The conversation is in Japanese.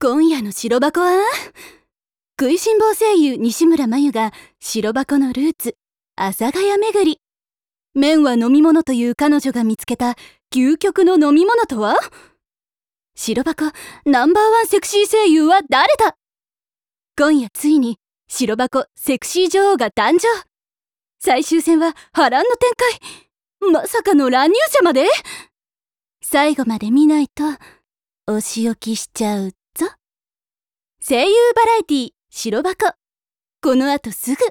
今夜の白箱は食いしん坊声優西村真由が白箱のルーツ阿佐ヶ谷巡り。麺は飲み物という彼女が見つけた究極の飲み物とは？白箱ナンバーワンセクシー声優は誰だ？今夜ついに白箱セクシー女王が誕生。最終戦は波乱の展開。まさかの乱入者まで？最後まで見ないとお仕置きしちゃうぞ。声優バラエティ白箱、この後すぐ。